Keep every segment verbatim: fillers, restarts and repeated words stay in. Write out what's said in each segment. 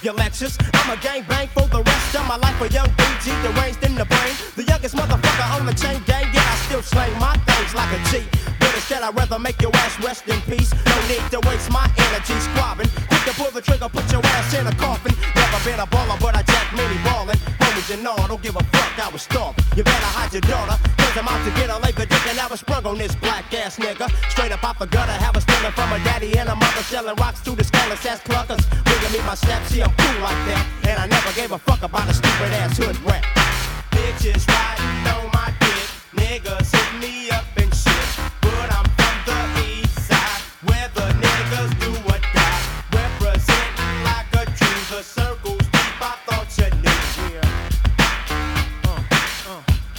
your lectures. I'm a gangbang for the rest of my life. A young B G, deranged in the brain. The youngest motherfucker on the chain gang. Yeah, I still slang my things like a G. But instead I'd rather make your ass rest in peace. No need to waste my energy squabbing. Quick to pull the trigger, put your ass in a coffin. Never been a baller, but I jack many ballin'. Homies and all, don't give a fuck, I was starving. You better hide your daughter, cause I'm out to get a Laker dick. And I was sprung on this black ass nigga. Straight up out the gutter, have a stealing from a daddy and a mother. Selling rocks to the scandalous ass pluckers. Bringing me my snaps, see I'm cool like that. And I never gave a fuck about a stupid ass hood rat. Bitches riding on my dick, niggas hit me up and shit. But I'm from the east side, where the niggas do or die. Representing like a true, the circle's deep, I thought you knew. Yeah. Uh, uh,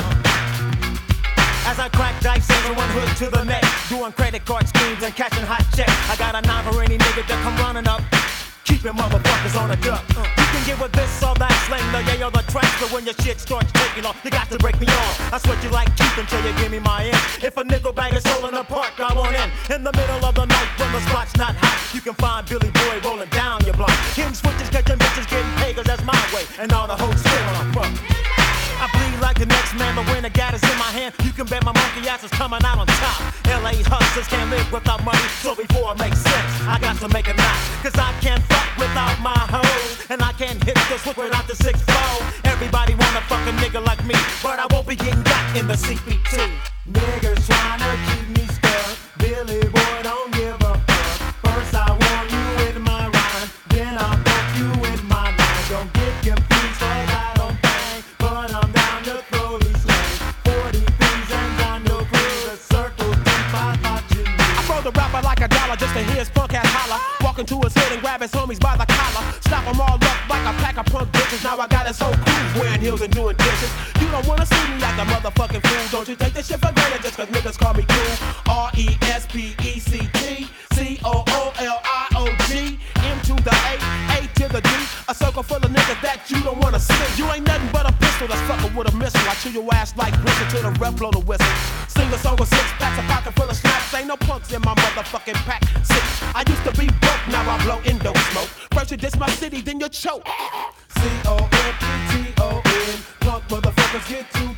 uh. As I crack dice, from one hood to the next, doing credit card schemes and cashing hot checks. I got a nine for any nigga that come running up, keeping motherfuckers on a duck. Uh. You can get with this or that slang, the yay or the trash, but when your shit starts taking off, you got to break me off. I sweat you like Keith until you give me my end. If a nickel bag is holding apart, I want in. In the middle of the night when the spot's not hot, you can find Billy Boy rolling down your block. Hitting switches, catching bitches, getting paid, cause that's my way. And all the hoes still on fuck. I bleed like the next man, but when the gat is in my hand, you can bet my monkey ass is coming out on top. L A hustlers can't live without money, so before it makes sense, I got to make it now. Cause I can't fuck without my hoes, and I can't hit the switch without the six four. Everybody wanna fuck a nigga like me, but I won't be getting got in the C P T. Niggas tryna keep me stuck, Billy Boy don't give a fuck. First I warn you with my rhyme, then I fuck you with my line. Don't get confused, cause I don't bang, but I'm down to throw these lanes. Forty things and I know crew, the circle deep, I thought you knew. I throw the rapper like a dollar just to hear his punk ass holler. Walk into his hood and grab his homies by the collar. Stop them all up like a pack of punk bitches. Now I got his whole crew wearing heels and doing dishes. You don't wanna see me like a motherfucking fool. Don't you take this shit for granted just cause niggas call me cool. R E S P E C T C O O L I O G M to the A, A to the D. A circle full of niggas that you don't wanna see. You ain't nothing but a pistol that's fucking with a missile. I chew your ass like gristle till the rep blow the whistle. Sing a song with six packs, a pocket full of snaps. Ain't no punks in my motherfucking pack. Six. I used to be broke, now I blow indo smoke. First you diss my city, then you choke. C O M P T O N. Punk motherfuckers get to